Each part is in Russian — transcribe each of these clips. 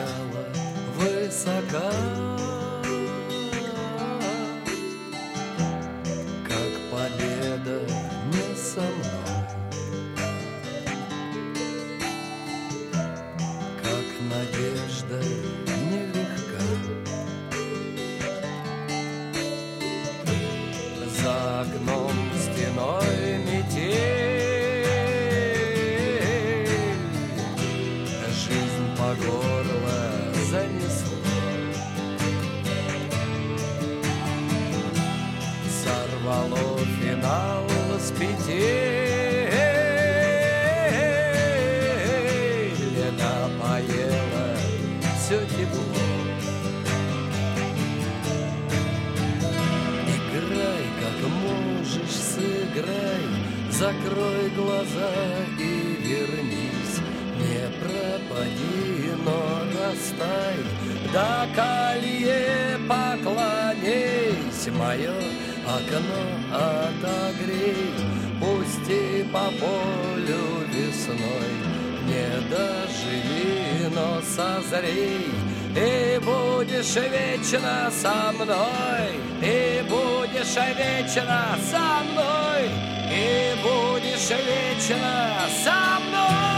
стояла высока, как победа не со мной, как надежда нелегка. За окном стеной метель, жизнь по горло занесло. Сорвало финал с петель, напоело все тепло. Играй, как можешь, сыграй, закрой глаза и вернись. Не пропади, но растай, до колье поклонись. Мое окно отогрей, пусти по полю весной. Не доживи, но созрей, и будешь вечно со мной, и будешь вечно со мной, и будешь вечно со мной.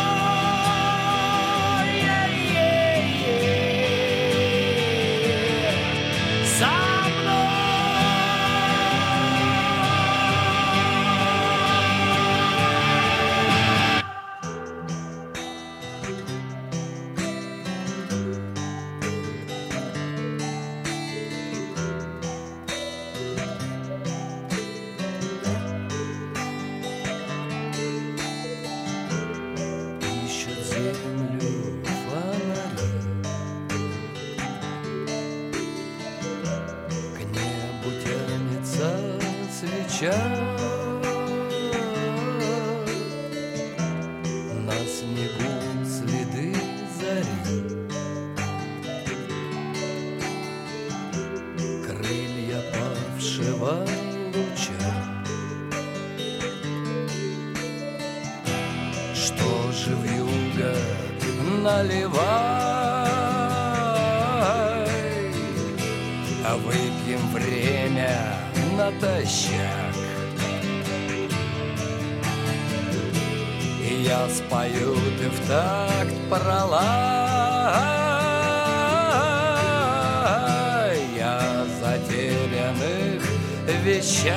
На снегу следы зари, крылья павшего луча. Что же вьюга, наливай, а выпьем время натощак. И я спою, ты в такт пролай, о затерянных вещах.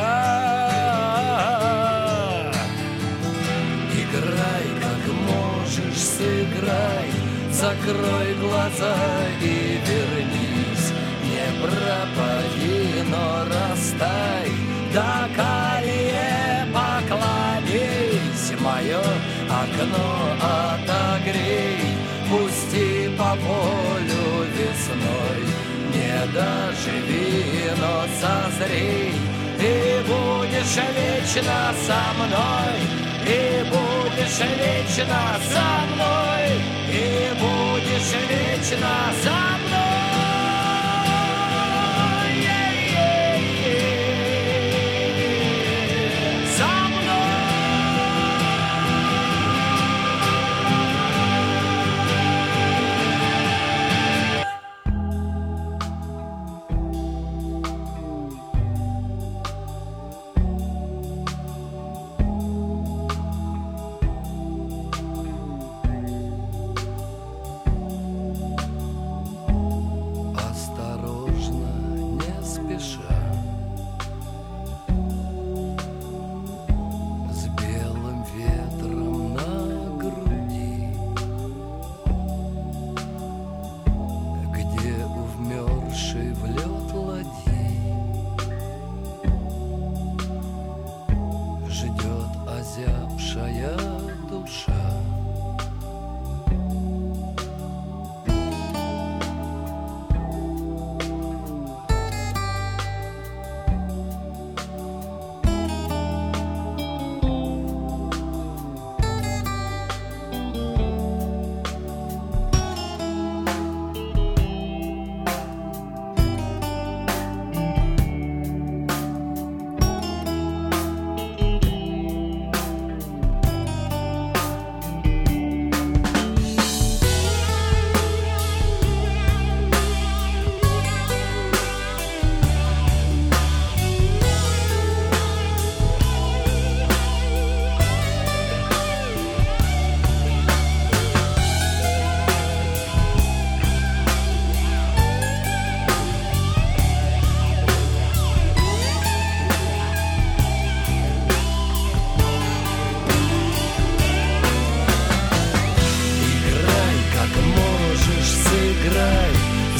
Играй, как можешь, сыграй, закрой глаза и вернись. Не пропади, но растай, до колье поклонись. Мое окно отогрей, пусти по полю весной. Не доживи, но созрей, и будешь вечно со мной, и будешь вечно со мной, и будешь вечно со мной.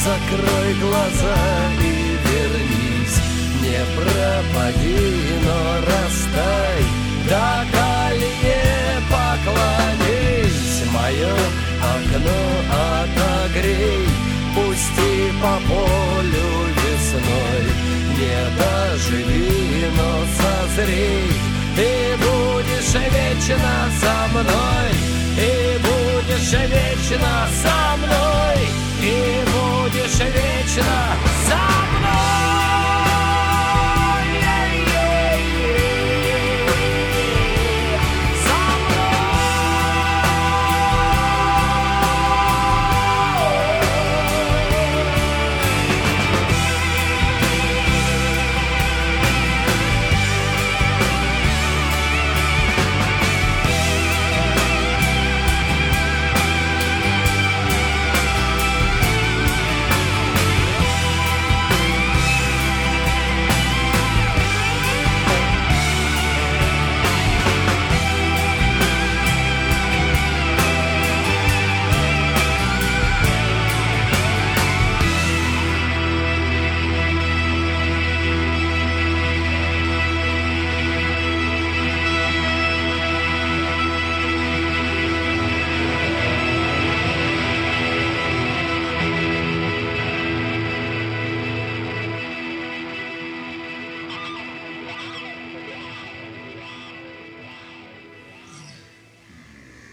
закрой глаза и вернись. Не пропади, но растай, до колье поклонись. Мое окно отогрей, пусти по полю весной. Не доживи, но созрей, ты будешь вечно со мной, и будешь вечно со мной.